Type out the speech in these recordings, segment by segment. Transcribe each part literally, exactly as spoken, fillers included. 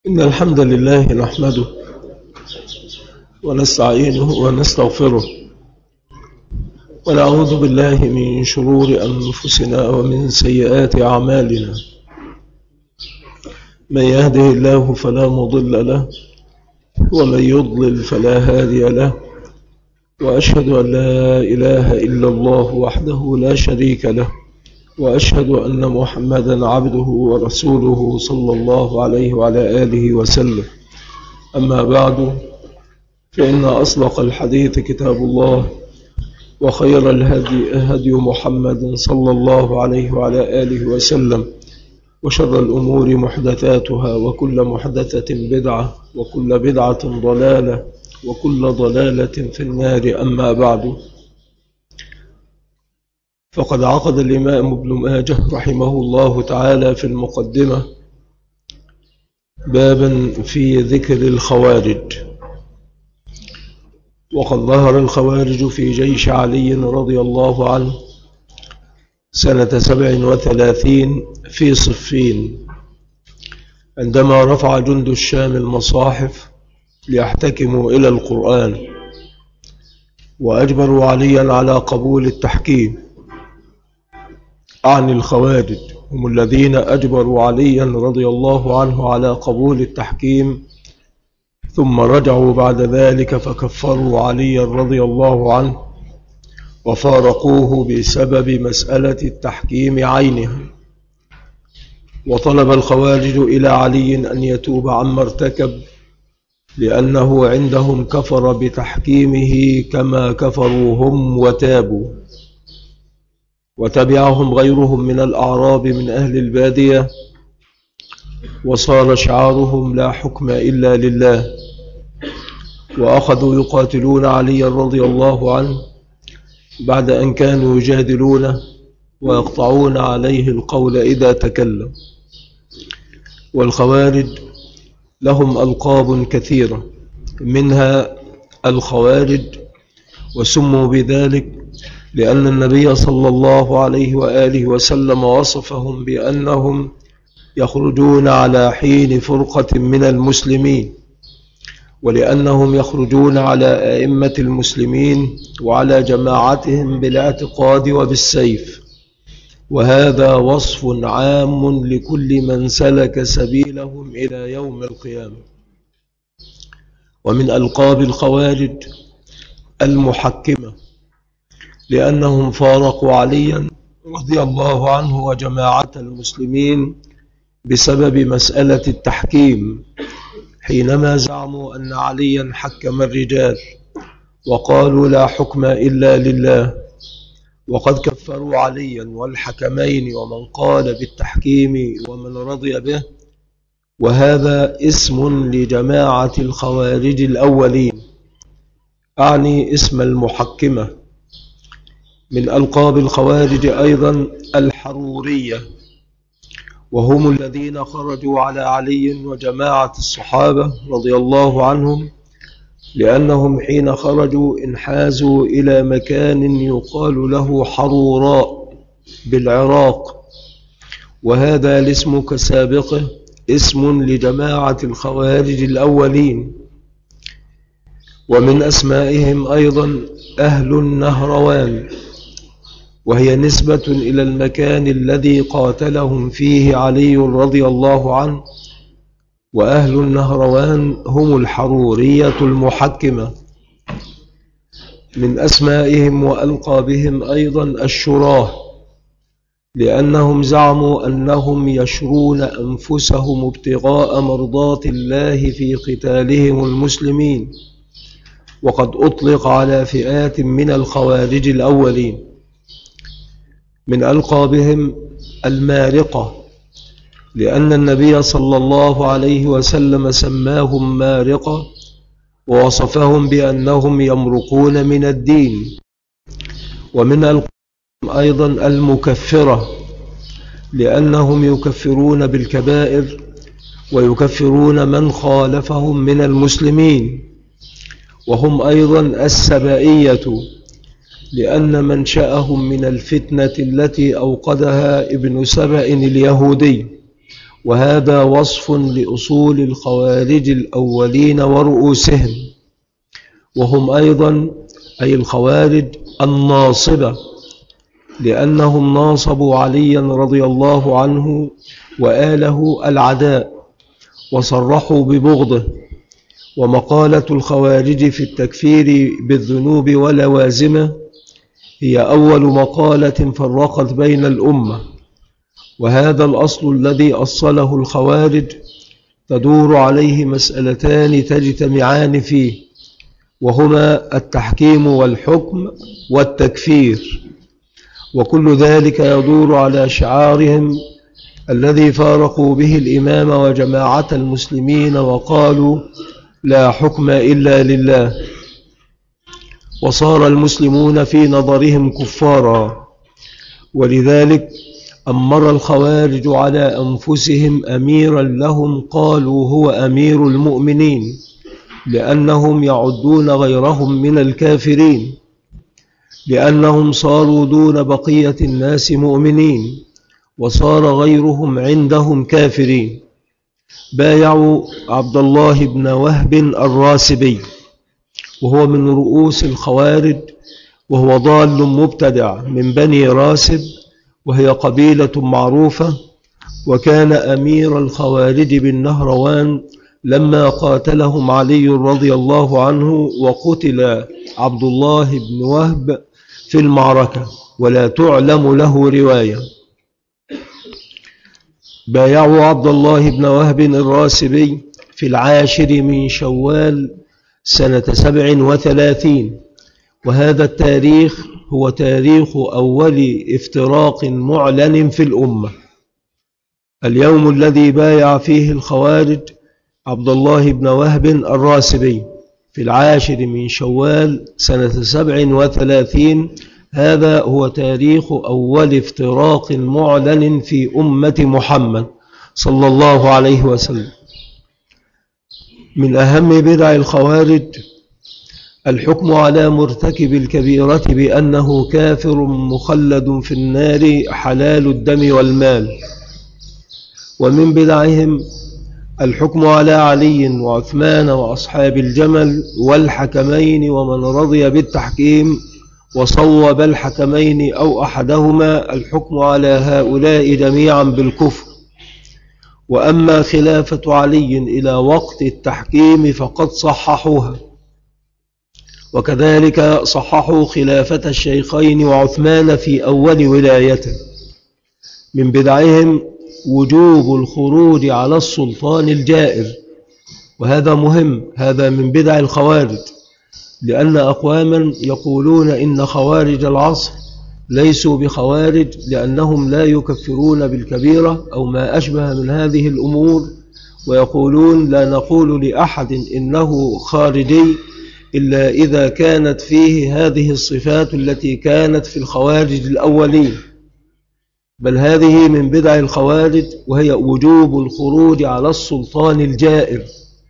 إن الحمد لله نحمده ونستعينه ونستغفره ونعوذ بالله من شرور أنفسنا ومن سيئات أعمالنا. من يهده الله فلا مضل له ومن يضلل فلا هادي له، وأشهد أن لا إله إلا الله وحده لا شريك له، وأشهد أن محمدا عبده ورسوله صلى الله عليه وعلى آله وسلم. أما بعد، فإن أصدق الحديث كتاب الله، وخير الهدي هدي محمد صلى الله عليه وعلى آله وسلم، وشر الأمور محدثاتها، وكل محدثة بدعة، وكل بدعة ضلالة، وكل ضلالة في النار. أما بعد، فقد عقد الإمام ابن ماجه رحمه الله تعالى في المقدمة بابا في ذكر الخوارج. وقد ظهر الخوارج في جيش علي رضي الله عنه سنة سبع وثلاثين في صفين، عندما رفع جند الشام المصاحف ليحتكموا إلى القرآن، وأجبروا عليا على قبول التحكيم. عن الخوارج هم الذين أجبروا عليا رضي الله عنه على قبول التحكيم، ثم رجعوا بعد ذلك فكفروا عليا رضي الله عنه وفارقوه بسبب مسألة التحكيم عينها. وطلب الخوارج إلى علي أن يتوب عما ارتكب، لأنه عندهم كفر بتحكيمه كما كفروا هم وتابوا. وتبعهم غيرهم من الأعراب من أهل البادية، وصار شعارهم لا حكم إلا لله. وأخذوا يقاتلون علي رضي الله عنه بعد أن كانوا يجادلونه ويقطعون عليه القول إذا تكلم. والخوارج لهم ألقاب كثيرة، منها الخوارج، وسموا بذلك لأن النبي صلى الله عليه وآله وسلم وصفهم بأنهم يخرجون على حين فرقة من المسلمين، ولأنهم يخرجون على أئمة المسلمين وعلى جماعتهم بالاعتقاد وبالسيف. وهذا وصف عام لكل من سلك سبيلهم إلى يوم القيامة. ومن ألقاب الخوارج المحكمة، لأنهم فارقوا عليا رضي الله عنه وجماعة المسلمين بسبب مسألة التحكيم، حينما زعموا أن عليا حكم الرجال وقالوا لا حكم إلا لله، وقد كفروا عليا والحكمين ومن قال بالتحكيم ومن رضي به. وهذا اسم لجماعة الخوارج الأولين، أعني اسم المحكمة. من ألقاب الخوارج أيضا الحرورية، وهم الذين خرجوا على علي وجماعة الصحابة رضي الله عنهم، لأنهم حين خرجوا انحازوا إلى مكان يقال له حروراء بالعراق، وهذا الاسم كسابقه اسم لجماعة الخوارج الأولين. ومن أسمائهم أيضا أهل النهروان، وهي نسبة إلى المكان الذي قاتلهم فيه علي رضي الله عنه. وأهل النهروان هم الحرورية المحكمة. من أسمائهم وألقابهم أيضا الشراه، لأنهم زعموا أنهم يشرون أنفسهم ابتغاء مرضات الله في قتالهم المسلمين، وقد أطلق على فئات من الخوارج الأولين. من ألقابهم المارقة، لأن النبي صلى الله عليه وسلم سماهم مارقة، ووصفهم بأنهم يمرقون من الدين. ومن ألقابهم أيضا المكفرة، لأنهم يكفرون بالكبائر ويكفرون من خالفهم من المسلمين. وهم أيضا السبائية، لأن منشأهم من الفتنة التي أوقدها ابن سبأ اليهودي، وهذا وصف لأصول الخوارج الأولين ورؤوسهم، وهم أيضا أي الخوارج الناصبة، لأنهم ناصبوا عليا رضي الله عنه وآله العداء وصرحوا ببغضه. ومقالة الخوارج في التكفير بالذنوب ولوازمه هي أول مقالة فرقت بين الأمة، وهذا الأصل الذي أصله الخوارج تدور عليه مسألتان تجتمعان فيه، وهما التحكيم والحكم والتكفير، وكل ذلك يدور على شعارهم الذي فارقوا به الإمام وجماعة المسلمين وقالوا لا حكم إلا لله، وصار المسلمون في نظرهم كفارا. ولذلك أمر الخوارج على أنفسهم أميرا لهم قالوا هو أمير المؤمنين، لأنهم يعدون غيرهم من الكافرين، لأنهم صاروا دون بقية الناس مؤمنين وصار غيرهم عندهم كافرين. بايعوا عبد الله بن وهب الراسبي، وهو من رؤوس الخوارج، وهو ضال مبتدع من بني راسب، وهي قبيلة معروفة، وكان أمير الخوارج بالنهروان لما قاتلهم علي رضي الله عنه، وقتل عبد الله بن وهب في المعركة ولا تعلم له رواية. بايعوا عبد الله بن وهب الراسبي في العاشر من شوال سنة سبع وثلاثين، وهذا التاريخ هو تاريخ أول افتراق معلن في الأمة. اليوم الذي بايع فيه الخوارج عبد الله بن وهب الراسبي في العاشر من شوال سنة سبع وثلاثين، هذا هو تاريخ أول افتراق معلن في أمة محمد صلى الله عليه وسلم. من أهم بدع الخوارج الحكم على مرتكب الكبيرة بأنه كافر مخلد في النار حلال الدم والمال. ومن بدعهم الحكم على علي وعثمان وأصحاب الجمل والحكمين ومن رضي بالتحكيم وصوب الحكمين أو أحدهما، الحكم على هؤلاء جميعا بالكفر. وأما خلافة علي إلى وقت التحكيم فقد صححوها، وكذلك صححوا خلافة الشيخين وعثمان في أول ولايته. من بدعهم وجوب الخروج على السلطان الجائر، وهذا مهم، هذا من بدع الخوارج، لأن أقواما يقولون إن خوارج العصر ليسوا بخوارج لأنهم لا يكفرون بالكبيرة أو ما أشبه من هذه الأمور، ويقولون لا نقول لأحد إنه خارجي إلا إذا كانت فيه هذه الصفات التي كانت في الخوارج الأولين. بل هذه من بدع الخوارج، وهي وجوب الخروج على السلطان الجائر،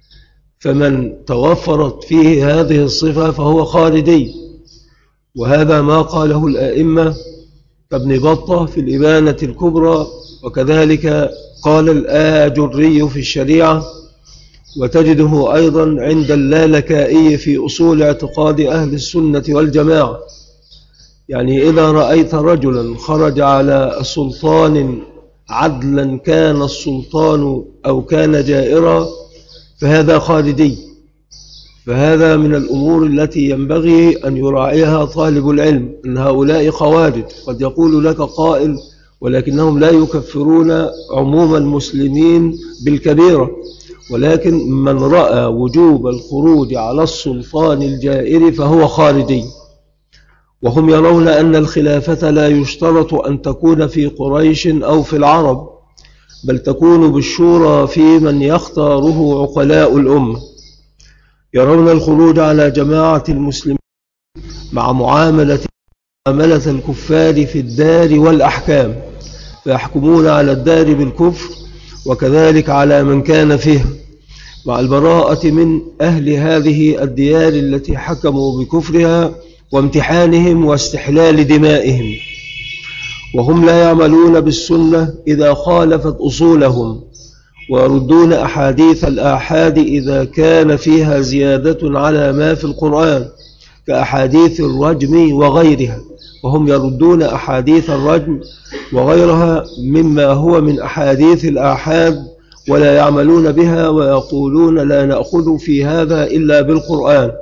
فمن توفرت فيه هذه الصفة فهو خارجي. وهذا ما قاله الآئمة كابن بطة في الإبانة الكبرى، وكذلك قال الآجري في الشريعة، وتجده أيضا عند اللالكائي في أصول اعتقاد أهل السنة والجماعة. يعني إذا رأيت رجلا خرج على سلطان عدلا كان السلطان أو كان جائرا فهذا خارجي. فهذا من الأمور التي ينبغي أن يراعيها طالب العلم، أن هؤلاء خوارج. قد يقول لك قائل ولكنهم لا يكفرون عموم المسلمين بالكبيرة، ولكن من رأى وجوب الخروج على السلطان الجائر فهو خارجي. وهم يرون أن الخلافة لا يشترط أن تكون في قريش أو في العرب، بل تكون بالشورى في من يختاره عقلاء الأمة. يرون الخروج على جماعة المسلمين مع معاملة معاملة الكفار في الدار والأحكام، فيحكمون على الدار بالكفر وكذلك على من كان فيها، مع البراءة من أهل هذه الديار التي حكموا بكفرها وامتحانهم واستحلال دمائهم. وهم لا يعملون بالسنة إذا خالفت أصولهم، ويردون أحاديث الآحاد إذا كان فيها زيادة على ما في القرآن كأحاديث الرجم وغيرها، وهم يردون أحاديث الرجم وغيرها مما هو من أحاديث الآحاد ولا يعملون بها، ويقولون لا نأخذ في هذا إلا بالقرآن.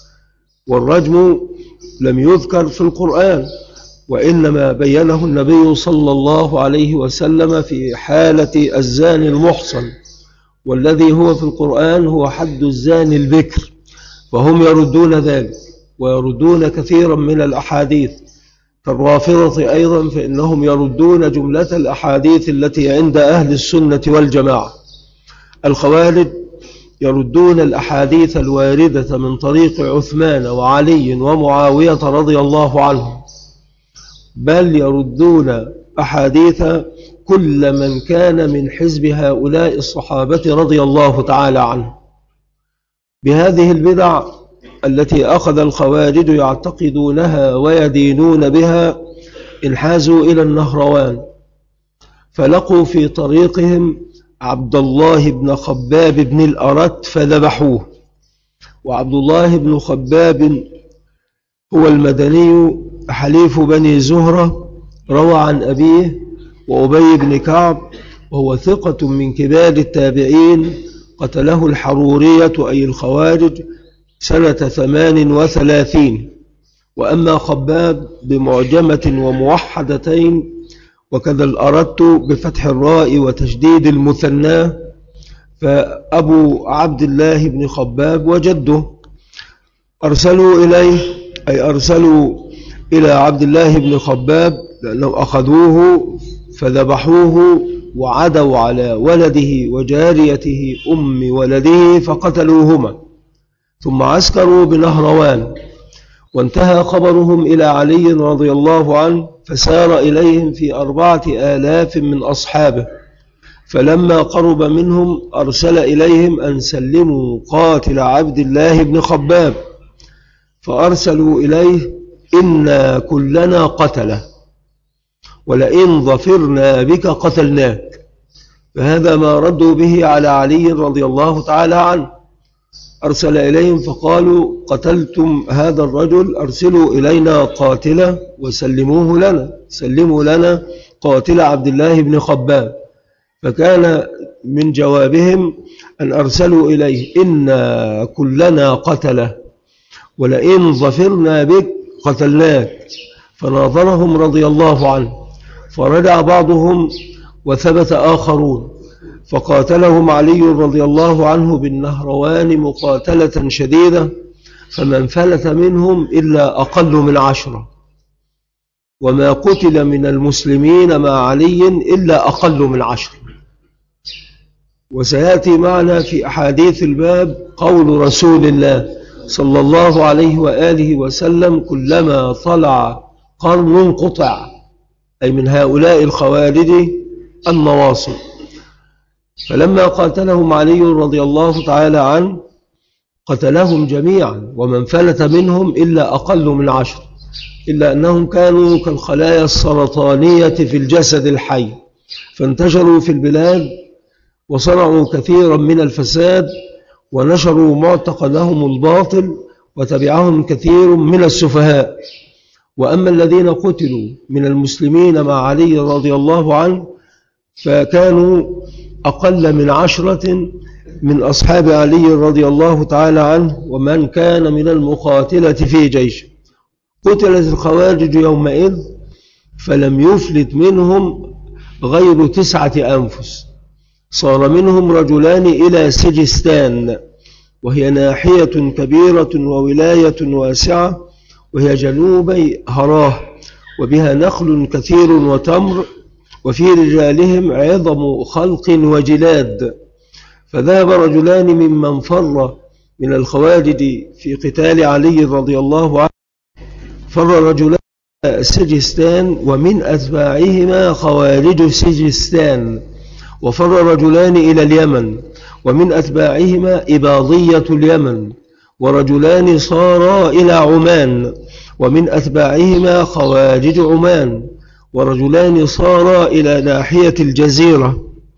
والرجم لم يذكر في القرآن، وإنما بينه النبي صلى الله عليه وسلم في حالة الزاني المحصن، والذي هو في القرآن هو حد الزاني البكر، فهم يردون ذلك ويردون كثيرا من الأحاديث. كالرافضة أيضا فإنهم يردون جملة الأحاديث التي عند أهل السنة والجماعة. الخوارج يردون الأحاديث الواردة من طريق عثمان وعلي ومعاوية رضي الله عنهم، بل يردون أحاديث كل من كان من حزب هؤلاء الصحابة رضي الله تعالى عنهم. بهذه البدع التي أخذ الخوارج يعتقدونها ويدينون بها انحازوا إلى النهروان، فلقوا في طريقهم عبد الله بن خباب بن الأرت فذبحوه. وعبد الله بن خباب هو المدني حليف بني زهرة، روى عن أبيه وأبي بن كعب، وهو ثقة من كبار التابعين، قتله الحرورية أي الخوارج سنة ثمان وثلاثين. وأما خباب بمعجمة وموحدتين، وكذا الأردت بفتح الراء وتشديد المثنى، فأبو عبد الله بن خباب وجده أرسلوا إليه، أي أرسلوا إلى عبد الله بن خباب لأنهم أخذوه فذبحوه وعدوا على ولده وجاريته أم ولده فقتلوهما، ثم عسكروا بنهروان، وانتهى خبرهم إلى علي رضي الله عنه، فسار إليهم في أربعة آلاف من أصحابه، فلما قرب منهم أرسل إليهم أن سلموا قاتل عبد الله بن خباب، فأرسلوا إليه إنا كلنا قتله ولئن ظفرنا بك قتلناك. فهذا ما ردوا به على علي رضي الله تعالى عنه. أرسل إليهم فقالوا قتلتم هذا الرجل، أرسلوا إلينا قاتله وسلموه لنا، سلموا لنا قاتل عبد الله بن خباب. فكان من جوابهم أن أرسلوا إليه إنا كلنا قتله ولئن ظفرنا بك قتلناك. فناظرهم رضي الله عنه، فرجع بعضهم وثبت آخرون، فقاتلهم علي رضي الله عنه بالنهروان مقاتلة شديدة، فما انفلت منهم إلا أقل من عشرة، وما قتل من المسلمين مع علي إلا أقل من عشرة. وسيأتي معنا في أحاديث الباب قول رسول الله صلى الله عليه وآله وسلم كلما طلع قرن قطع، أي من هؤلاء الخوارج النواصب. فلما قاتلهم علي رضي الله تعالى عنه قتلهم جميعا، ومن فلت منهم إلا أقل من عشر، إلا أنهم كانوا كالخلايا السرطانية في الجسد الحي، فانتشروا في البلاد وصنعوا كثيرا من الفساد، ونشروا معتقدهم الباطل، وتبعهم كثير من السفهاء. وأما الذين قتلوا من المسلمين مع علي رضي الله عنه فكانوا أقل من عشرة من أصحاب علي رضي الله تعالى عنه، ومن كان من المقاتلة في جيش. قتلت الخوارج يومئذ فلم يفلت منهم غير تسعة أنفس، صار منهم رجلان إلى سجستان، وهي ناحية كبيرة وولاية واسعة، وهي جنوبي هراه، وبها نخل كثير وتمر، وفي رجالهم عظم خلق وجلاد. فذهب رجلان ممن فر من الخوارج في قتال علي رضي الله عنه، فر رجلان سجستان ومن أتباعهما خوارج سجستان، وفر رجلان إلى اليمن ومن أتباعهما إباضية اليمن، ورجلان صارا إلى عمان ومن أتباعهما خوارج عمان، ورجلان صارا إلى ناحية الجزيرة.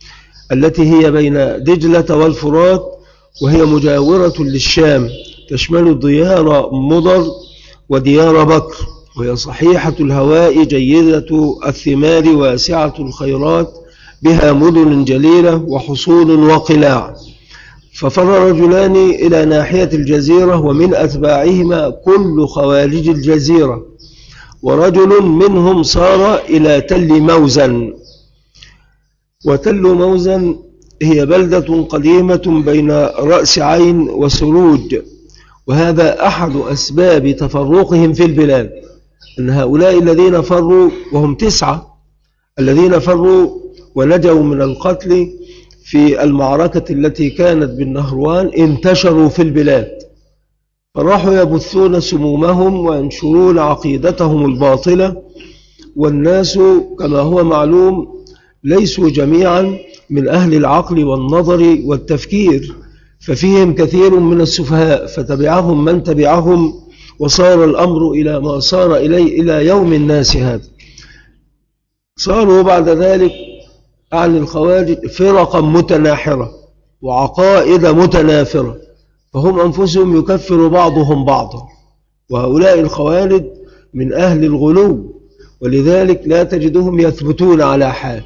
التي هي بين دجلة والفرات، وهي مجاورة للشام، تشمل ديار مضر وديار بكر، وهي صحيحة الهواء جيدة الثمار واسعة الخيرات، بها مدن جليلة وحصول وقلاع. ففر رجلان إلى ناحية الجزيرة، ومن أتباعهما كل خوارج الجزيرة، ورجل منهم صار إلى تل موزن. وتل موزن هي بلدة قديمة بين رأس عين وسروج، وهذا أحد أسباب تفرقهم في البلاد، أن هؤلاء الذين فروا وهم تسعة الذين فروا ونجوا من القتل في المعركة التي كانت بالنهروان انتشروا في البلاد، فراحوا يبثون سمومهم وينشرون عقيدتهم الباطلة. والناس كما هو معلوم ليسوا جميعا من أهل العقل والنظر والتفكير، ففيهم كثير من السفهاء، فتبعهم من تبعهم، وصار الأمر إلى ما صار إليه إلى يوم الناس هذا. صاروا بعد ذلك عن الخوارج فرقا متناحرة وعقائد متنافرة، فهم أنفسهم يكفر بعضهم بعضا، وهؤلاء الخوارج من أهل الغلو، ولذلك لا تجدهم يثبتون على حال.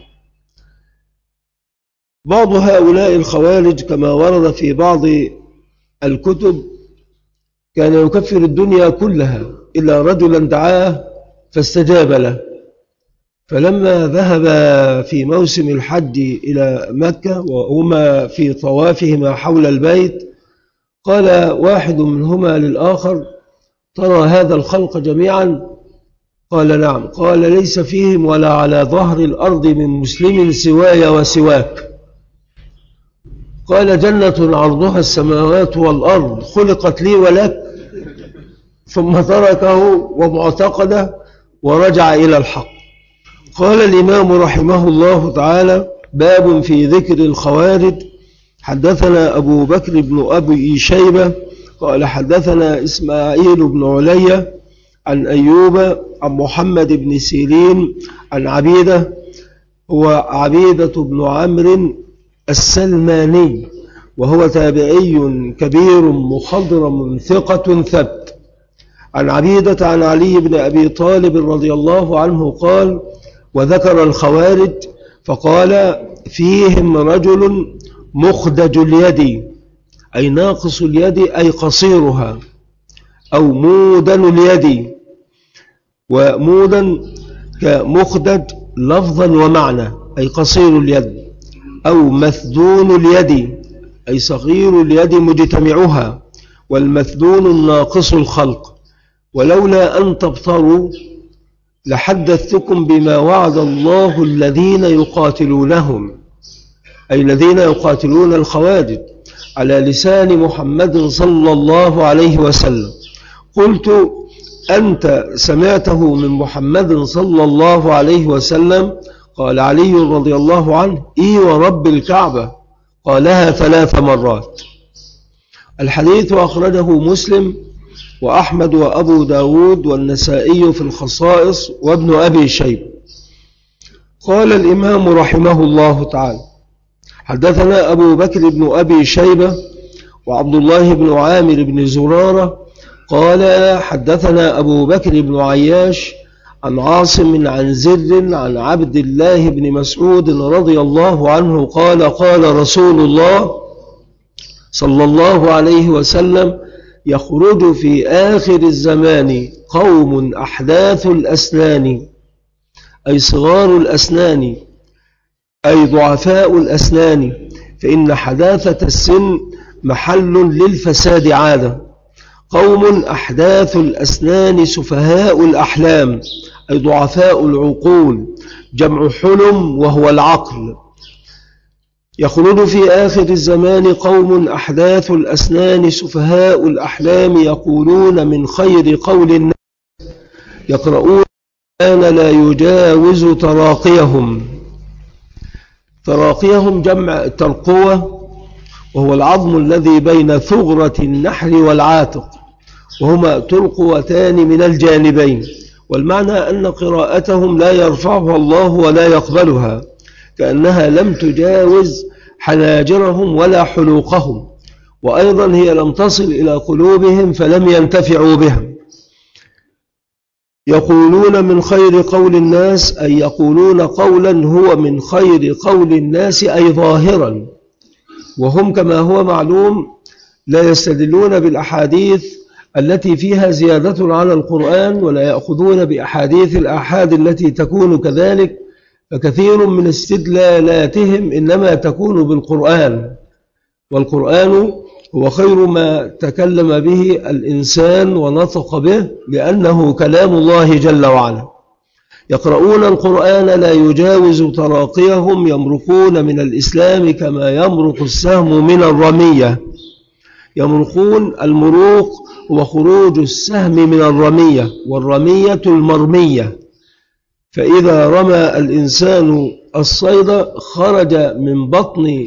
بعض هؤلاء الخوارج كما ورد في بعض الكتب كان يكفر الدنيا كلها إلا رجلا دعاه فاستجاب له، فلما ذهب في موسم الحج إلى مكة وهما في طوافهما حول البيت، قال واحد منهما للآخر: ترى هذا الخلق جميعا؟ قال: نعم. قال: ليس فيهم ولا على ظهر الأرض من مسلم سواي وسواك. قال: جنة عرضها السماوات والأرض خلقت لي ولك. ثم تركه ومعتقده ورجع إلى الحق. قال الإمام رحمه الله تعالى: باب في ذكر الخوارج. حدثنا أبو بكر بن أبي شيبة قال حدثنا إسماعيل بن علي عن أيوب عن محمد بن سيرين عن عبيدة، هو عبيدة بن عمرو السلماني، وهو تابعي كبير مخضرم ثقة ثبت، عن عبيدة عن علي بن أبي طالب رضي الله عنه قال: وذكر الخوارج فقال: فيهم رجل مخدج اليد، أي ناقص اليد أي قصيرها، أو مودن اليد، ومودن كمخدج لفظا ومعنى أي قصير اليد، أو مثدون اليد أي صغير اليد مجتمعها، والمثدون الناقص الخلق. ولولا أن تبطروا لحدثتكم بما وعد الله الذين يقاتلونهم، أي الذين يقاتلون الخوارج، على لسان محمد صلى الله عليه وسلم. قلت: أنت سمعته من محمد صلى الله عليه وسلم؟ قال علي رضي الله عنه: إي ورب الكعبة، قالها ثلاث مرات. الحديث أخرجه مسلم وأحمد وأبو داود والنسائي في الخصائص وابن أبي شيبة. قال الإمام رحمه الله تعالى: حدثنا أبو بكر بن أبي شيبة وعبد الله بن عامر بن زرارة قال حدثنا أبو بكر بن عياش عن عاصم عن زر عن عبد الله بن مسعود رضي الله عنه قال: قال رسول الله صلى الله عليه وسلم: يخرج في آخر الزمان قوم أحداث الأسنان، أي صغار الأسنان، أي ضعفاء الأسنان، فإن حداثة السن محل للفساد عادة. قوم أحداث الأسنان سفهاء الأحلام، أي ضعفاء العقول، جمع حلم وهو العقل. يخرج في آخر الزمان قوم أحداث الأسنان سفهاء الأحلام، يقولون من خير قول الناس، يقرؤون القرآن لا يجاوز تراقيهم. تراقيهم جمع ترقوة، وهو العظم الذي بين ثغرة النحر والعاتق، وهما ترقوتان من الجانبين. والمعنى أن قراءتهم لا يرفعها الله ولا يقبلها، كأنها لم تجاوز حناجرهم ولا حلوقهم، وأيضا هي لم تصل إلى قلوبهم فلم ينتفعوا بها. يقولون من خير قول الناس، أي يقولون قولا هو من خير قول الناس أي ظاهرا، وهم كما هو معلوم لا يستدلون بالأحاديث التي فيها زيادة على القرآن، ولا يأخذون بأحاديث الآحاد التي تكون كذلك، فكثير من استدلالاتهم إنما تكون بالقرآن، والقرآن هو خير ما تكلم به الإنسان ونطق به، لأنه كلام الله جل وعلا. يقرؤون القرآن لا يجاوز تراقيهم، يمرقون من الإسلام كما يمرق السهم من الرمية. يمرقون، المروق هو خروج السهم من الرمية، والرمية المرمية، فإذا رمى الإنسان الصيد خرج من بطن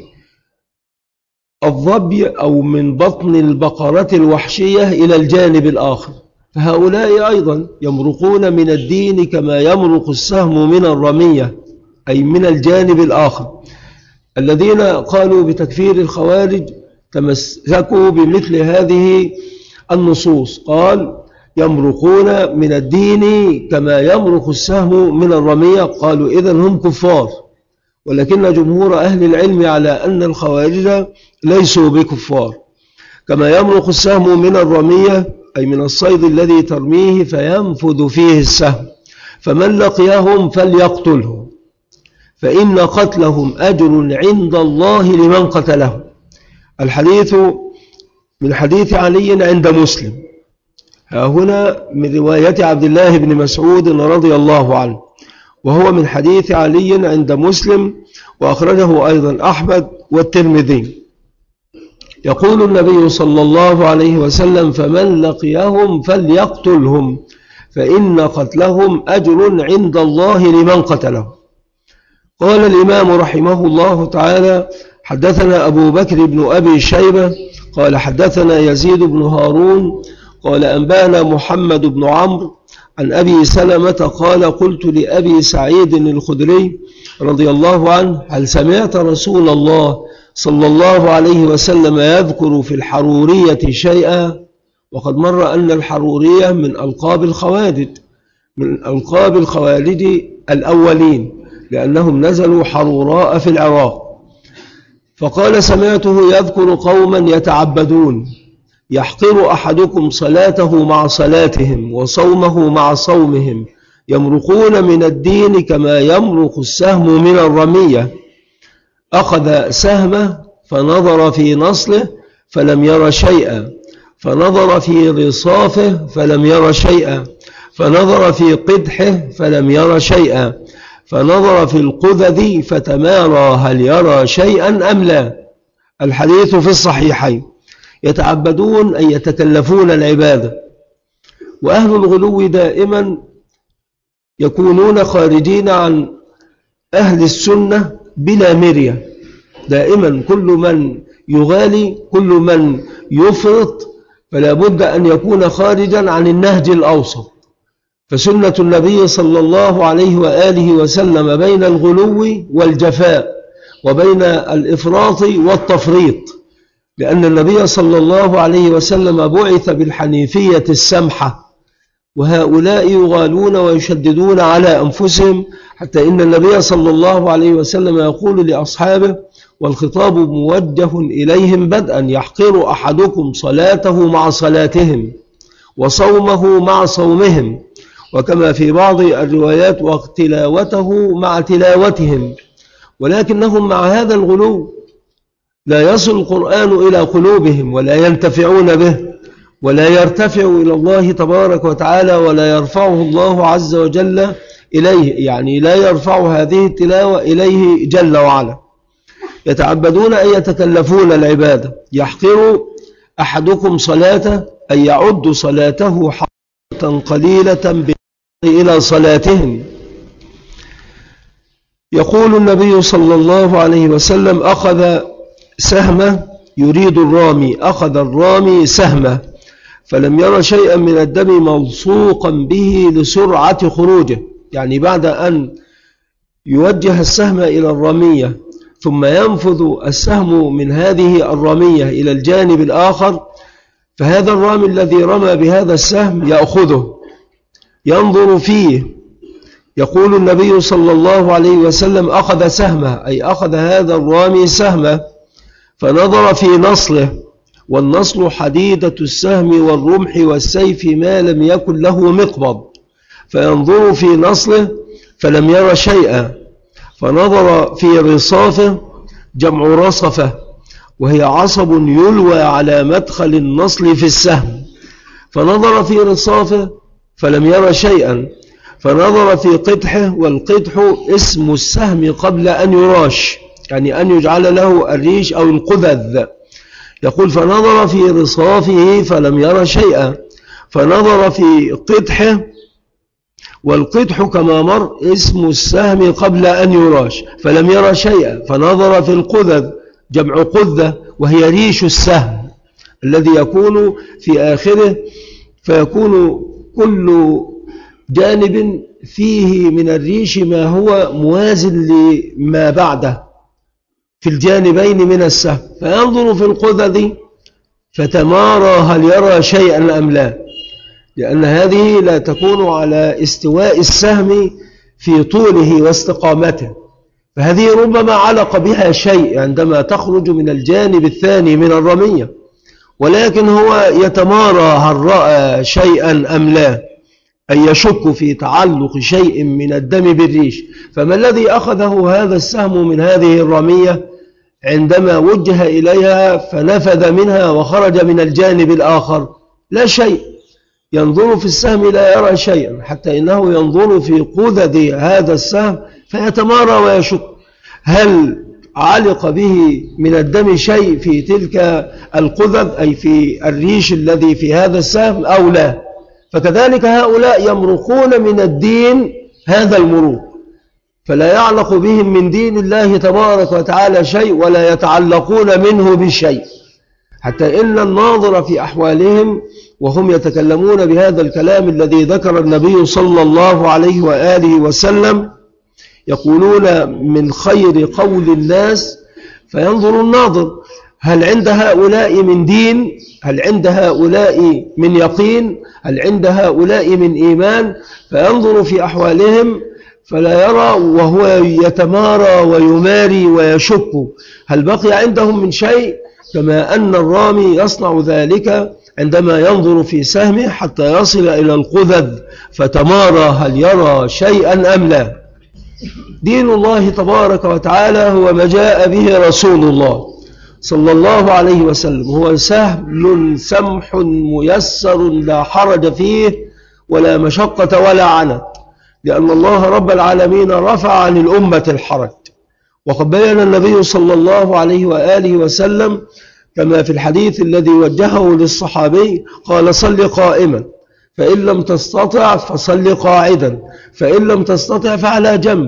الظبي أو من بطن البقرة الوحشية إلى الجانب الآخر، فهؤلاء أيضا يمرقون من الدين كما يمرق السهم من الرمية، أي من الجانب الآخر. الذين قالوا بتكفير الخوارج تمسكوا بمثل هذه النصوص، قال يمرقون من الدين كما يمرق السهم من الرمية، قالوا إذن هم كفار. ولكن جمهور أهل العلم على أن الخوارج ليسوا بكفار. كما يمرق السهم من الرمية أي من الصيد الذي ترميه فينفذ فيه السهم، فمن لقيهم فليقتلهم، فإن قتلهم أجر عند الله لمن قتلهم. الحديث من حديث علي عند مسلم، ها هنا من رواية عبد الله بن مسعود رضي الله عنه، وهو من حديث علي عند مسلم، وأخرجه أيضا أحمد والترمذي. يقول النبي صلى الله عليه وسلم: فمن لقيهم فليقتلهم، فإن قتلهم أجر عند الله لمن قتلهم. قال الإمام رحمه الله تعالى: حدثنا أبو بكر بن أبي شيبة قال حدثنا يزيد بن هارون قال أنبانا محمد بن عمرو عن أبي سلمة قال: قلت لأبي سعيد الخدري رضي الله عنه: هل سمعت رسول الله صلى الله عليه وسلم يذكر في الحرورية شيئا؟ وقد مر أن الحرورية من ألقاب الخوارج، من ألقاب الخوارج الأولين، لأنهم نزلوا حروراء في العراق. فقال: سمعته يذكر قوما يتعبدون، يحقر أحدكم صلاته مع صلاتهم وصومه مع صومهم، يمرقون من الدين كما يمرق السهم من الرمية. أخذ سهمه فنظر في نصله فلم ير شيئا، فنظر في رصافه فلم ير شيئا، فنظر في قدحه فلم ير شيئا، فنظر في القذذ فتمارى هل يرى شيئا أم لا. الحديث في الصحيحين. يتعبدون أن يتكلفون العبادة، وأهل الغلو دائما يكونون خارجين عن أهل السنة بلا مرية. دائما كل من يغالي، كل من يفرط، فلا بد أن يكون خارجا عن النهج الأوسط. فسنة النبي صلى الله عليه وآله وسلم بين الغلو والجفاء، وبين الإفراط والتفريط، لأن النبي صلى الله عليه وسلم بعث بالحنيفية السمحة، وهؤلاء يغالون ويشددون على أنفسهم، حتى إن النبي صلى الله عليه وسلم يقول لأصحابه والخطاب موجه إليهم بدءا: يحقر أحدكم صلاته مع صلاتهم وصومه مع صومهم، وكما في بعض الروايات وتلاوته مع تلاوتهم. ولكنهم مع هذا الغلو لا يصل القرآن إلى قلوبهم، ولا ينتفعون به، ولا يرتفع إلى الله تبارك وتعالى، ولا يرفعه الله عز وجل إليه، يعني لا يرفع هذه التلاوة إليه جل وعلا. يتعبدون أن يتكلفون العبادة. يحقر أحدكم صلاته أن يعد صلاته حقة قليلة إلى صلاتهم. يقول النبي صلى الله عليه وسلم: أخذ سهمه يريد الرامي، أخذ الرامي سهمه فلم ير شيئا من الدم ملصوقا به لسرعة خروجه، يعني بعد أن يوجه السهم إلى الرمية ثم ينفذ السهم من هذه الرمية إلى الجانب الآخر، فهذا الرامي الذي رمى بهذا السهم يأخذه ينظر فيه. يقول النبي صلى الله عليه وسلم: أخذ سهمه، أي أخذ هذا الرامي سهمه، فنظر في نصله، والنصل حديدة السهم والرمح والسيف ما لم يكن له مقبض، فينظر في نصله فلم ير شيئا، فنظر في رصافه، جمع رصفة، وهي عصب يلوى على مدخل النصل في السهم، فنظر في رصافه فلم ير شيئا، فنظر في قدحه، والقدح اسم السهم قبل أن يراش، يعني أن يجعل له الريش أو القذذ. يقول: فنظر في رصافه فلم ير شيئا، فنظر في قدحه، والقدح كما مر اسم السهم قبل أن يراش، فلم ير شيئا، فنظر في القذذ، جمع قذة، وهي ريش السهم الذي يكون في آخره، فيكون كل جانب فيه من الريش ما هو موازن لما بعده في الجانبين من السهم، فينظر في القذذ فتمارى هل يرى شيئا أم لا، لأن هذه لا تكون على استواء السهم في طوله واستقامته، فهذه ربما علق بها شيء عندما تخرج من الجانب الثاني من الرمية، ولكن هو يتمارى هل رأى شيئا أم لا، أي يشك في تعلق شيء من الدم بالريش. فما الذي أخذه هذا السهم من هذه الرمية عندما وجه إليها فنفذ منها وخرج من الجانب الآخر؟ لا شيء. ينظر في السهم لا يرى شيئا، حتى إنه ينظر في قذذ هذا السهم فيتمارى ويشك هل علق به من الدم شيء في تلك القذذ، أي في الريش الذي في هذا السهم، أو لا. فكذلك هؤلاء يمرقون من الدين هذا المروق، فلا يعلق بهم من دين الله تبارك وتعالى شيء، ولا يتعلقون منه بشيء، حتى إن الناظر في أحوالهم وهم يتكلمون بهذا الكلام الذي ذكر النبي صلى الله عليه وآله وسلم، يقولون من خير قول الناس، فينظر الناظر هل عند هؤلاء من دين، هل عند هؤلاء من يقين، هل عند هؤلاء من إيمان، فينظر في أحوالهم فلا يرى، وهو يتمارى ويماري ويشك هل بقي عندهم من شيء، كما أن الرامي يصنع ذلك عندما ينظر في سهمه حتى يصل إلى القذذ فتمارى هل يرى شيئا أم لا. دين الله تبارك وتعالى هو ما جاء به رسول الله صلى الله عليه وسلم، هو سهل سمح ميسر لا حرج فيه ولا مشقة ولا عنت، لأن الله رب العالمين رفع عن الأمة الحرج. وقد بين النبي صلى الله عليه وآله وسلم كما في الحديث الذي وجهه للصحابي، قال: صل قائما، فإن لم تستطع فصل قاعدا، فإن لم تستطع فعلى جنب.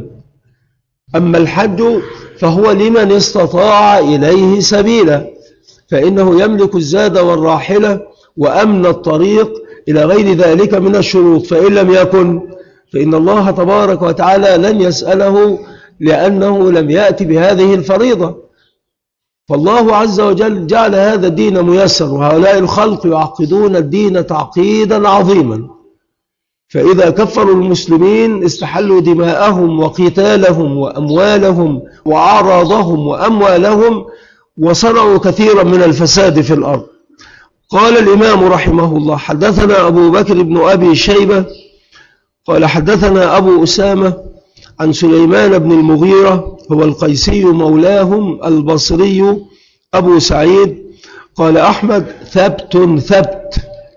أما الحج فهو لمن استطاع إليه سبيلا، فإنه يملك الزاد والراحلة وأمن الطريق إلى غير ذلك من الشروط، فإن لم يكن فإن الله تبارك وتعالى لن يسأله، لأنه لم يأتي بهذه الفريضة. فالله عز وجل جعل هذا الدين ميسر، وهؤلاء الخلق يعقدون الدين تعقيدا عظيما، فإذا كفروا المسلمين استحلوا دماءهم وقتالهم وأموالهم وأعراضهم وأموالهم، وصنعوا كثيرا من الفساد في الأرض. قال الإمام رحمه الله: حدثنا أبو بكر بن أبي شيبة قال حدثنا أبو أسامة عن سليمان بن المغيرة، هو القيسي مولاهم البصري أبو سعيد، قال أحمد: ثبت ثبت.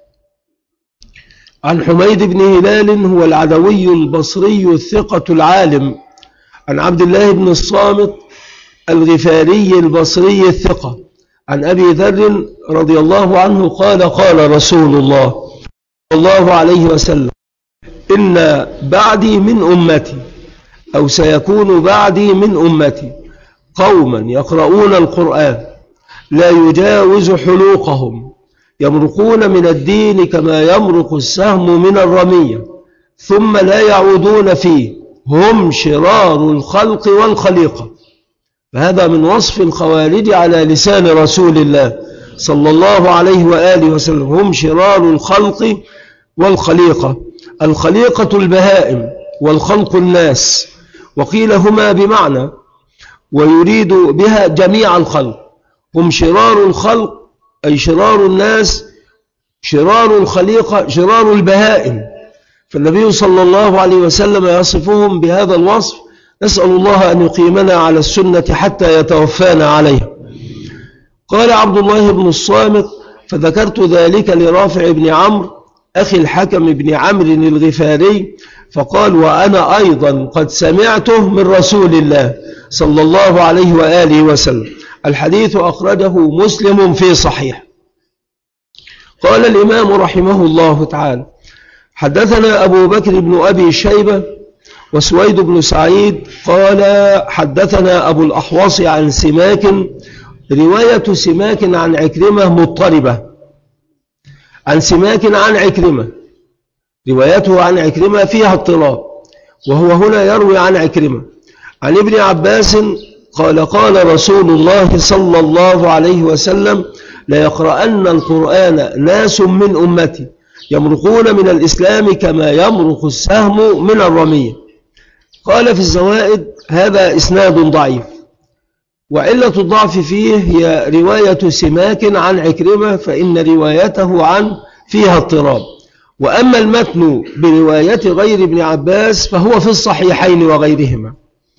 عن حميد بن هلال، هو العدوي البصري الثقة العالم، عن عبد الله بن الصامت الغفاري البصري الثقة، عن أبي ذر رضي الله عنه قال: قال رسول الله صلى الله عليه وسلم: إن بعدي من أمتي، أو سيكون بعدي من أمتي قوما يقرؤون القرآن لا يجاوز حلوقهم، يمرقون من الدين كما يمرق السهم من الرمية، ثم لا يعودون فيه، هم شرار الخلق والخليقة. فهذا من وصف الخوارج على لسان رسول الله صلى الله عليه وآله وسلم. هم شرار الخلق والخليقة، الخليقة البهائم والخلق الناس، وقيل هما بمعنى، ويريد بها جميع الخلق. هم شرار الخلق أي شرار الناس، شرار الخليقة شرار البهائم، فالنبي صلى الله عليه وسلم يصفهم بهذا الوصف. نسأل الله أن يقيمنا على السنة حتى يتوفانا عليها. قال عبد الله بن الصامت: فذكرت ذلك لرافع بن عمرو أخي الحكم بن عمرو الغفاري، فقال: وأنا أيضا قد سمعته من رسول الله صلى الله عليه وآله وسلم. الحديث أخرجه مسلم في صحيح. قال الإمام رحمه الله تعالى: حدثنا أبو بكر بن أبي شيبة وسويد بن سعيد قال حدثنا أبو الأحوص عن سماك. رواية سماك عن عكرمة مضطربة، عن سماك عن عكرمة، روايته عن عكرمة فيها اضطراب، وهو هنا يروي عن عكرمة عن ابن عباس قال: قال رسول الله صلى الله عليه وسلم: ليقرأن القرآن ناس من أمتي يمرقون من الإسلام كما يمرق السهم من الرمية. قال في الزوائد: هذا إسناد ضعيف، وعلة الضعف فيه هي رواية سماك عن عكرمة، فإن روايته عن فيها اضطراب. وأما المتن برواية غير ابن عباس فهو في الصحيحين وغيرهما.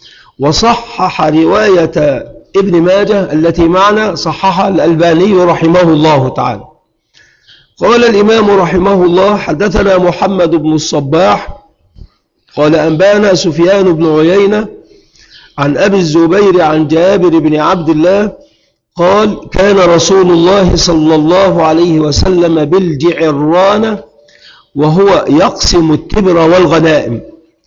وصحح رواية ابن ماجه التي معنا، صححها الألباني رحمه الله تعالى. قال الإمام رحمه الله: حدثنا محمد بن الصباح قال أنبانا سفيان بن عيينة عن أبي الزبير عن جابر بن عبد الله قال: كان رسول الله صلى الله عليه وسلم بالجعرانة وهو يقسم التبر والغنائم.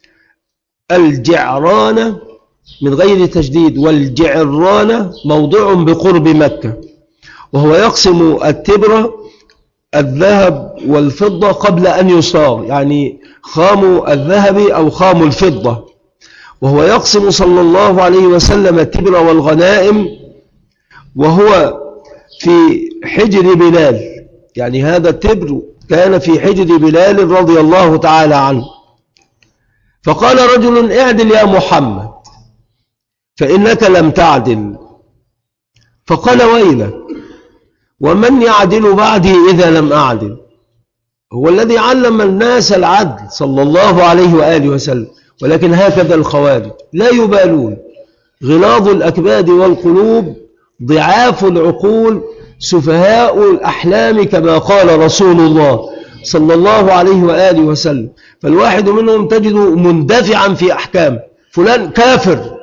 الجعرانة من غير تجديد، والجعرانة موضع بقرب مكة، وهو يقسم التبر الذهب والفضة قبل أن يصاغ، يعني خام الذهب أو خام الفضة. وهو يقسم صلى الله عليه وسلم التبر والغنائم وهو في حجر بلال، يعني هذا التبر كان في حجر بلال رضي الله تعالى عنه. فقال رجل: اعدل يا محمد فإنك لم تعدل. فقال: ويلك، ومن يعدل بعدي إذا لم أعدل؟ هو الذي علم الناس العدل صلى الله عليه وآله وسلم، ولكن هكذا الخوارج لا يبالون، غلاظ الأكباد والقلوب، ضعاف العقول، سفهاء الأحلام، كما قال رسول الله صلى الله عليه وآله وسلم. فالواحد منهم تجده مندفعا في أحكام، فلان كافر،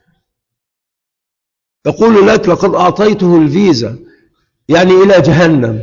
يقول لك: لقد أعطيته الفيزا، يعني إلى جهنم.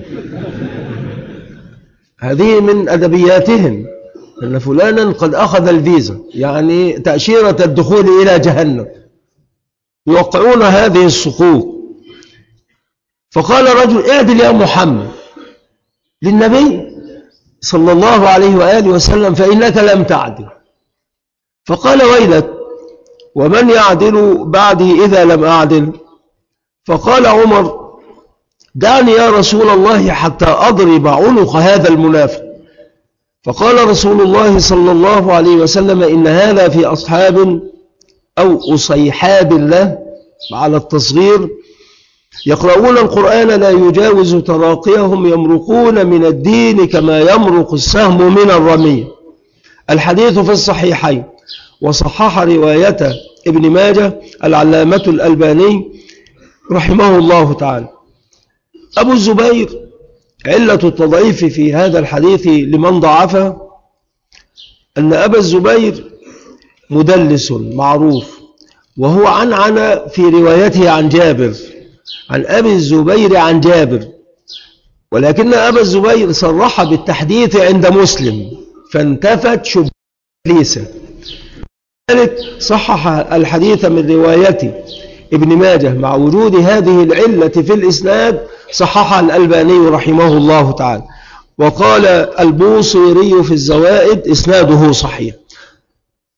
هذه من أدبياتهم، أن فلانا قد أخذ الفيزا، يعني تأشيرة الدخول إلى جهنم، يوقعون هذه الصكوك. فقال رجل: اعدل يا محمد للنبي صلى الله عليه وآله وسلم فإنك لم تعدل. فقال: ويلك، ومن يعدل بعدي إذا لم أعدل؟ فقال عمر: دعني يا رسول الله حتى أضرب عنق هذا المنافق. فقال رسول الله صلى الله عليه وسلم: إن هذا في أصحاب أو أصيحاب الله على التصغير يقرؤون القرآن لا يجاوز تراقيهم يمرقون من الدين كما يمرق السهم من الرمية. الحديث في الصحيحين. وصحح رواية ابن ماجه العلامة الألباني رحمه الله تعالى. أبو الزبير علة التضعيف في هذا الحديث لمن ضعفه أن أبا الزبير مدلس معروف، وهو عنعن في روايته عن جابر، عن أبي الزبير عن جابر، ولكن أبا الزبير صرح بالتحديث عند مسلم فانتفت شبهة ليس ذلك. صحح الحديث من رواية ابن ماجه مع وجود هذه العلة في الإسناد، صحح الألباني رحمه الله تعالى. وقال البوصيري في الزوائد: إسناده صحيح.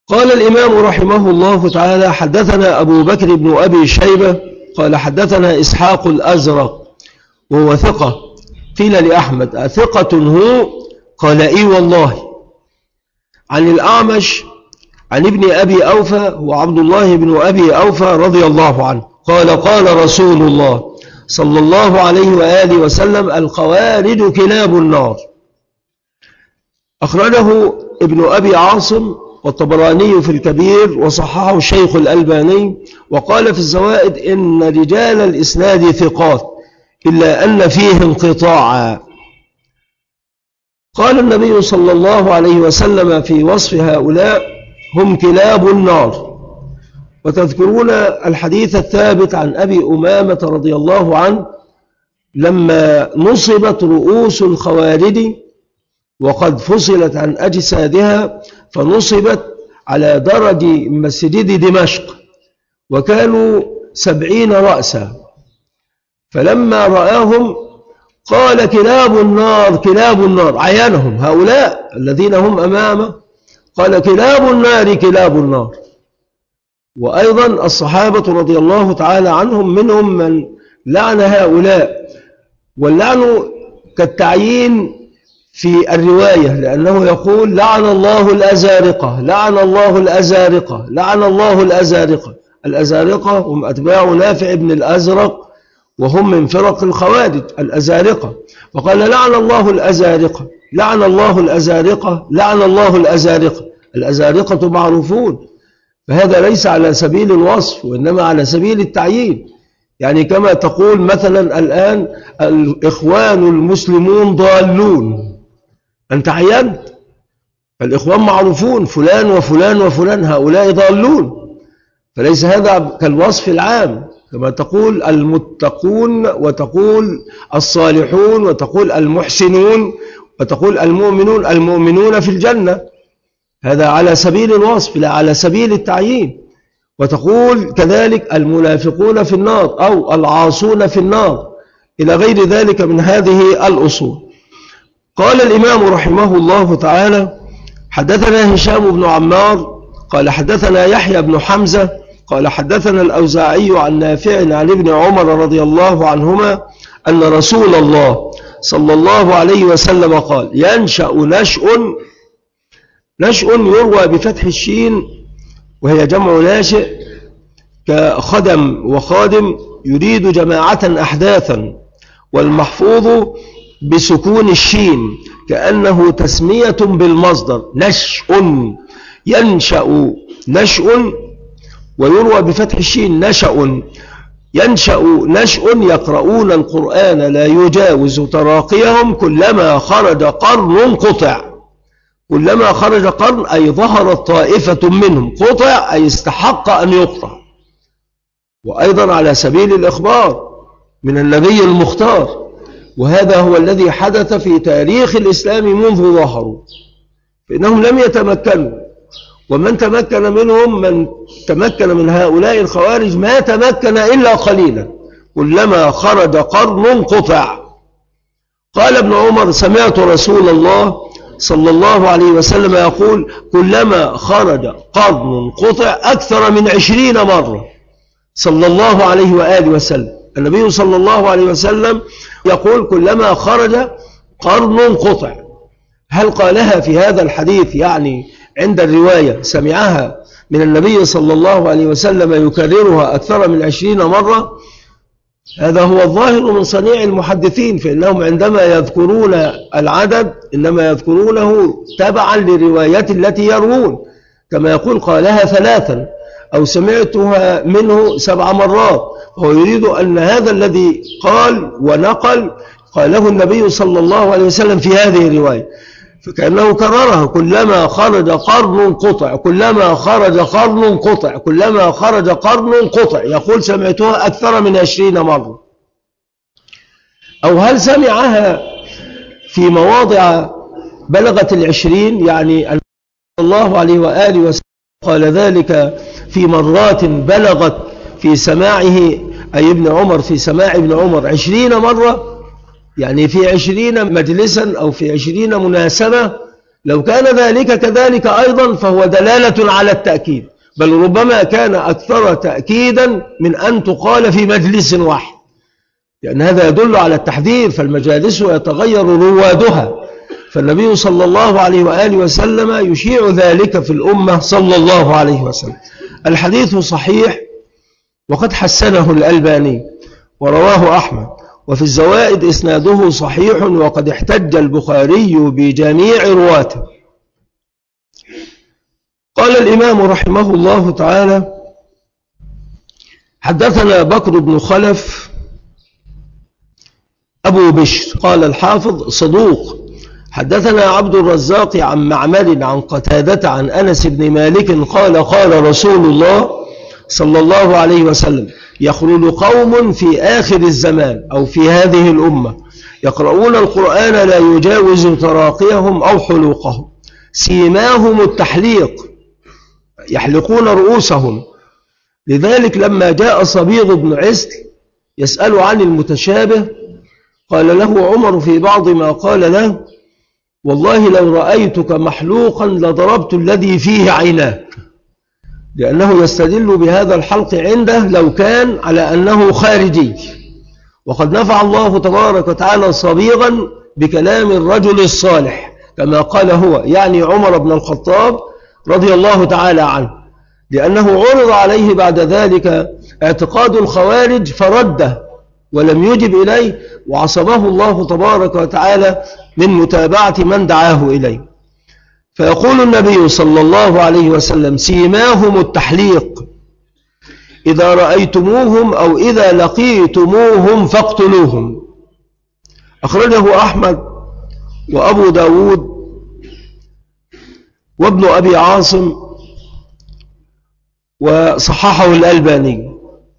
قال الإمام رحمه الله تعالى: حدثنا أبو بكر بن أبي شيبة قال حدثنا إسحاق الأزرق وهو ثقة. قيل لأحمد: أثقة هو؟ قال: إي والله. عن الأعمش عن ابن أبي أوفى وعبد الله بن أبي أوفى رضي الله عنه قال: قال رسول الله صلى الله عليه وآله وسلم: الخوارج كلاب النار. أخرجه ابن أبي عاصم والطبراني في الكبير وصححه الشيخ الألباني، وقال في الزوائد: إن رجال الإسناد ثقات إلا أن فيه انقطاعا. قال النبي صلى الله عليه وسلم في وصف هؤلاء: هم كلاب النار. وتذكرون الحديث الثابت عن أبي أمامة رضي الله عنه لما نصبت رؤوس الخوارج وقد فصلت عن أجسادها، فنصبت على درج مسجد دمشق، وكانوا سبعين رأسا، فلما رآهم قال: كلاب النار كلاب النار، عيانهم هؤلاء الذين هم أمامه، قال: كلاب النار كلاب النار. وأيضا الصحابة رضي الله تعالى عنهم منهم من لعن هؤلاء، واللعن كالتعيين في الرواية، لأنه يقول: لعن الله الأزارقة لعن الله الأزارقة لعن الله الأزارقة. الأزارقة هم أتباع نافع بن الأزرق، وهم من فرق الخوارج الأزارقة، وقال: لعن الله الأزارقة لعن الله الأزارقة لعن الله الأزارقة. الأزارقة معروفون، فهذا ليس على سبيل الوصف وإنما على سبيل التعيين. يعني كما تقول مثلا الآن: الإخوان المسلمون ضالون، أنت عينت، الإخوان معروفون، فلان وفلان وفلان هؤلاء ضالون، فليس هذا كالوصف العام، كما تقول المتقون وتقول الصالحون وتقول المحسنون وتقول المؤمنون المؤمنون في الجنة، هذا على سبيل الوصف لا على سبيل التعيين. وتقول كذلك المنافقون في النار أو العاصون في النار، إلى غير ذلك من هذه الأصول. قال الإمام رحمه الله تعالى: حدثنا هشام بن عمار قال حدثنا يحيى بن حمزة قال حدثنا الأوزاعي عن نافع عن ابن عمر رضي الله عنهما أن رسول الله صلى الله عليه وسلم قال: ينشأ نشأ، نشأ يروى بفتح الشين وهي جمع ناشئ كخدم وخادم، يريد جماعة أحداثا، والمحفوظ بسكون الشين كأنه تسمية بالمصدر، نشأ ينشأ نشأ، ويروى بفتح الشين نشأ ينشأ نشأ، يقرؤون القرآن لا يجاوز تراقيهم، كلما خرج قرن قطع. كلما خرج قرن أي ظهرت طائفة منهم، قطع أي استحق أن يقطع. وأيضا على سبيل الإخبار من النبي المختار، وهذا هو الذي حدث في تاريخ الإسلام منذ ظهروا، فإنهم لم يتمكنوا، ومن تمكن منهم من تمكن من هؤلاء الخوارج ما تمكن إلا قليلا، كلما خرج قرن قطع. قال ابن عمر: سمعت رسول الله صلى الله عليه وسلم يقول: كلما خرج قرن قطع أكثر من عشرين مرة، صلى الله عليه وآله وسلم. النبي صلى الله عليه وسلم يقول: كلما خرج قرن قطع. هل قالها في هذا الحديث يعني عند الرواية سمعها من النبي صلى الله عليه وسلم يكررها أكثر من عشرين مرة؟ هذا هو الظاهر من صنيع المحدثين، فإنهم عندما يذكرون العدد إنما يذكرونه تبعا لرواية التي يروون، كما يقول: قالها ثلاثا أو سمعتها منه سبع مرات، هو يريد أن هذا الذي قال ونقل قاله النبي صلى الله عليه وسلم في هذه الرواية، فكأنه كررها: كلما خرج قرن قطع كلما خرج قرن قطع كلما خرج قرن قطع، يقول: سمعتها أكثر من عشرين مرة. أو هل سمعها في مواضع بلغت العشرين، يعني صلى الله عليه وآله وسلم قال ذلك في مرات بلغت في سماعه، أي ابن عمر في سماع ابن عمر عشرين مرة، يعني في عشرين مجلسا أو في عشرين مناسبة لو كان ذلك كذلك أيضا فهو دلالة على التأكيد، بل ربما كان أكثر تأكيدا من أن تقال في مجلس واحد، لأن هذا يدل على التحذير، فالمجالس يتغير روادها، فالنبي صلى الله عليه وآله وسلم يشيع ذلك في الأمة صلى الله عليه وسلم. الحديث صحيح وقد حسنه الألباني ورواه أحمد، وفي الزوائد إسناده صحيح وقد احتج البخاري بجميع رواته. قال الإمام رحمه الله تعالى: حدثنا بكر بن خلف أبو بشر قال الحافظ صدوق. حدثنا عبد الرزاق عن معمر عن قتادة عن أنس بن مالك قال قال رسول الله صلى الله عليه وسلم: يخرج قوم في آخر الزمان أو في هذه الأمة يقرؤون القرآن لا يجاوز تراقيهم أو حلوقهم، سيماهم التحليق، يحلقون رؤوسهم. لذلك لما جاء صبيغ بن عسل يسأل عن المتشابه قال له عمر في بعض ما قال له: والله لو رأيتك محلوقا لضربت الذي فيه عيناك، لأنه يستدل بهذا الحلق عنده لو كان على أنه خارجي. وقد نفع الله تبارك وتعالى صبيغا بكلام الرجل الصالح كما قال هو، يعني عمر بن الخطاب رضي الله تعالى عنه، لأنه عرض عليه بعد ذلك اعتقاد الخوارج فرده ولم يجب إليه، وعصمه الله تبارك وتعالى من متابعة من دعاه إليه. فيقول النبي صلى الله عليه وسلم: سيماهم التحليق، إذا رأيتموهم أو إذا لقيتموهم فاقتلوهم. أخرجه أحمد وأبو داود وابن أبي عاصم وصححه الألباني.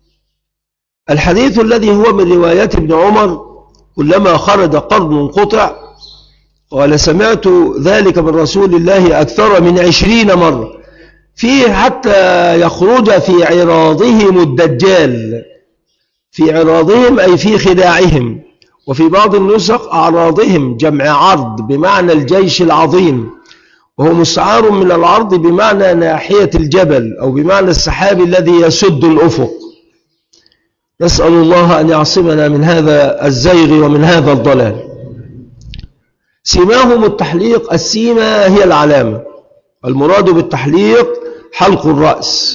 الحديث الذي هو من رواية ابن عمر: كلما خرج قرن قطع، قال سمعت ذلك من رسول الله أكثر من عشرين مرة، فيه حتى يخرج في عراضهم الدجال، في عراضهم أي في خداعهم، وفي بعض النسخ أعراضهم جمع عرض بمعنى الجيش العظيم، وهو مستعار من العرض بمعنى ناحية الجبل أو بمعنى السحاب الذي يسد الأفق. نسأل الله أن يعصمنا من هذا الزيغ ومن هذا الضلال. سيماهم التحليق، السيمة هي العلامة، المراد بالتحليق حلق الرأس.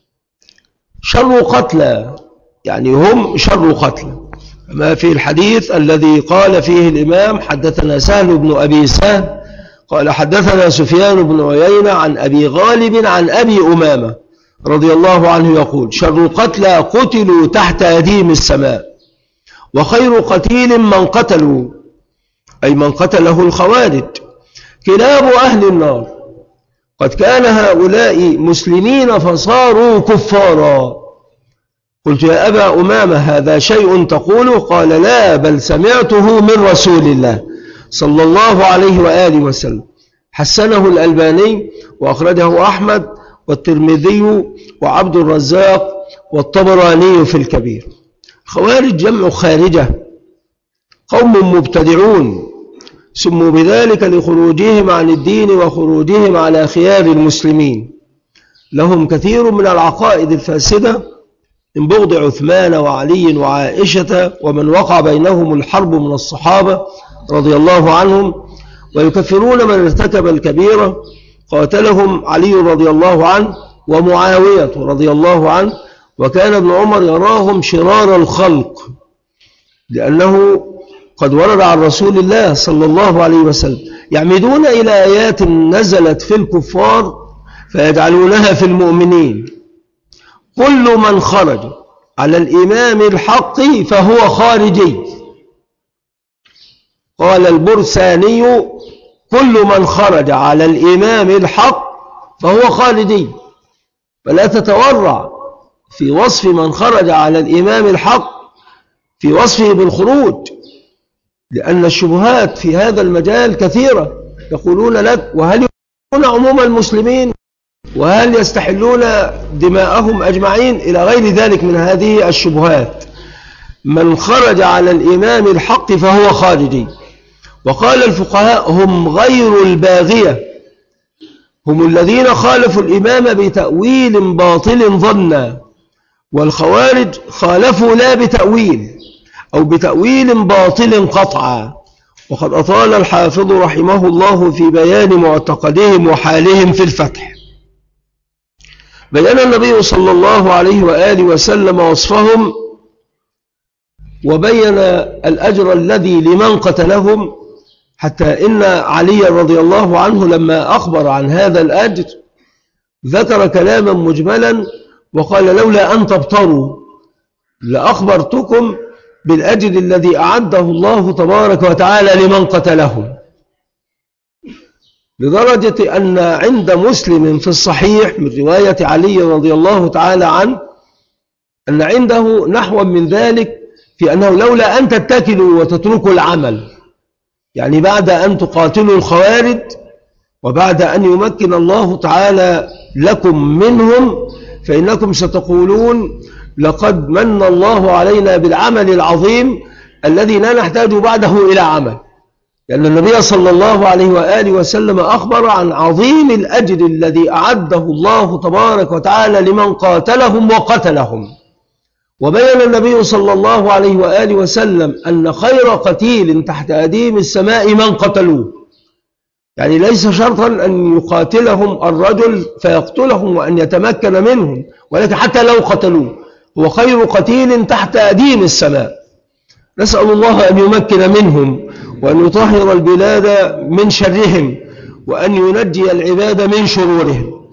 شر قتلى، يعني هم شر قتلى، كما في الحديث الذي قال فيه الإمام: حدثنا سهل بن أبي سهل قال حدثنا سفيان بن عيينة عن أبي غالب عن أبي أمامة رضي الله عنه يقول: شر قتلى قتلوا تحت أديم السماء، وخير قتيل من قتلوا، أي من قتله الخوارج، كلاب أهل النار. قد كان هؤلاء مسلمين فصاروا كفارا. قلت: يا أبا أمامة هذا شيء تقوله؟ قال: لا، بل سمعته من رسول الله صلى الله عليه وآله وسلم. حسنه الألباني وأخرجه أحمد والترمذي وعبد الرزاق والطبراني في الكبير. خوارج جمع خارجة، قوم مبتدعون سموا بذلك لخروجهم عن الدين وخروجهم على خيار المسلمين. لهم كثير من العقائد الفاسدة من بغض عثمان وعلي وعائشة ومن وقع بينهم الحرب من الصحابة رضي الله عنهم، ويكفرون من ارتكب الكبيرة. قاتلهم علي رضي الله عنه ومعاوية رضي الله عنه، وكان ابن عمر يراهم شرار الخلق، لأنه قد ورد عن رسول الله صلى الله عليه وسلم: يعمدون إلى آيات نزلت في الكفار فيجعلونها في المؤمنين، كل من خرج على الإمام الحق فهو خارجي. قال البرساني: كل من خرج على الإمام الحق فهو خارجي. فلا تتورع في وصف من خرج على الإمام الحق في وصفه بالخروج، لأن الشبهات في هذا المجال كثيرة. يقولون لك: وهل يكون عموم المسلمين؟ وهل يستحلون دماءهم أجمعين؟ إلى غير ذلك من هذه الشبهات. من خرج على الإمام الحق فهو خارجي. وقال الفقهاء هم غير الباغية، هم الذين خالفوا الإمام بتأويل باطل ظنا، والخوارج خالفوا لا بتأويل أو بتأويل باطل قطعا. وقد أطال الحافظ رحمه الله في بيان معتقدهم وحالهم في الفتح. بيان النبي صلى الله عليه وآله وسلم وصفهم، وبين الأجر الذي لمن قتلهم، حتى إن علي رضي الله عنه لما أخبر عن هذا الأجر ذكر كلاما مجملا وقال: لولا أن تبطروا لأخبرتكم بالأجر الذي أعده الله تبارك وتعالى لمن قتلهم، لدرجة أن عند مسلم في الصحيح من رواية علي رضي الله تعالى عنه أن عنده نحو من ذلك، في أنه لولا أن تتكلوا وتتركوا العمل، يعني بعد أن تقاتلوا الخوارج وبعد أن يمكن الله تعالى لكم منهم، فإنكم ستقولون: لقد من الله علينا بالعمل العظيم الذي لا نحتاج بعده إلى عمل، لأن النبي صلى الله عليه وآله وسلم أخبر عن عظيم الأجر الذي أعده الله تبارك وتعالى لمن قاتلهم وقتلهم. وبين النبي صلى الله عليه وآله وسلم أن خير قتيل تحت أديم السماء من قتلوه، يعني ليس شرطا أن يقاتلهم الرجل فيقتلهم وأن يتمكن منهم، ولكن حتى لو قتلوه هو خير قتيل تحت أديم السماء. نسأل الله أن يمكن منهم، وأن يطهر البلاد من شرهم، وأن ينجي العباد من شرورهم.